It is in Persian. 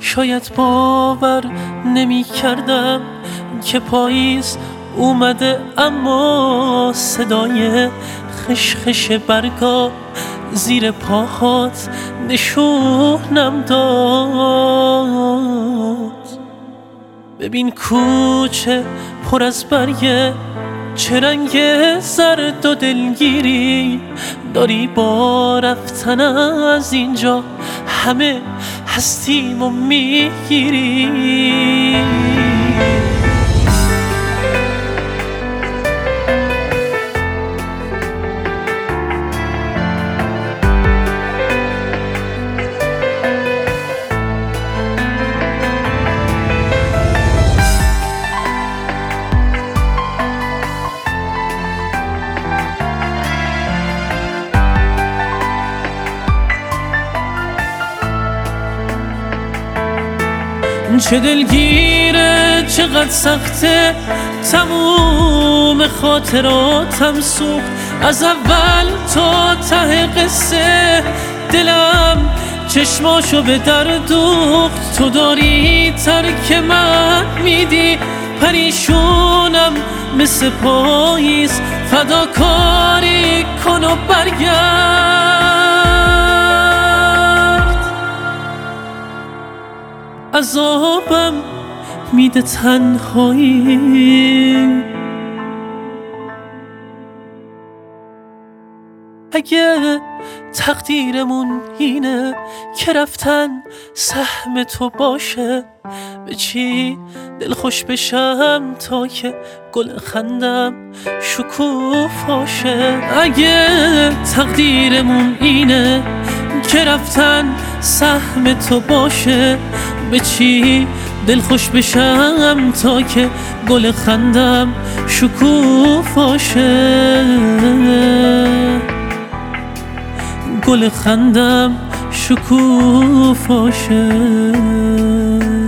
شاید باور نمی کردم که پاییز اومده، اما صدای خشخش برگا زیر پاهات نشونم داد. ببین کوچه پر از برگه، چه رنگ زرد و دلگیری داری با رفتن از اینجا، همه هستیمو میگیری. چه دلگیره، چقدر سخته، تموم خاطراتم سوخت از اول تا ته قصه. دلم چشماشو به در دوخت، تو داری ترک من میدی، پریشونم مثل پاییز، فداکاری کن و برگرد. عذابم میده تنهایی، اگه تقدیرمون اینه که رفتن سهم تو باشه، به چی دلخوش بشم تا که گل خندم شکوفاشه. اگه تقدیرمون اینه که رفتن سهم تو باشه، به چی دلخوش بشم تا که گل خندم شکوفاشه، گل خندم شکوفاشه.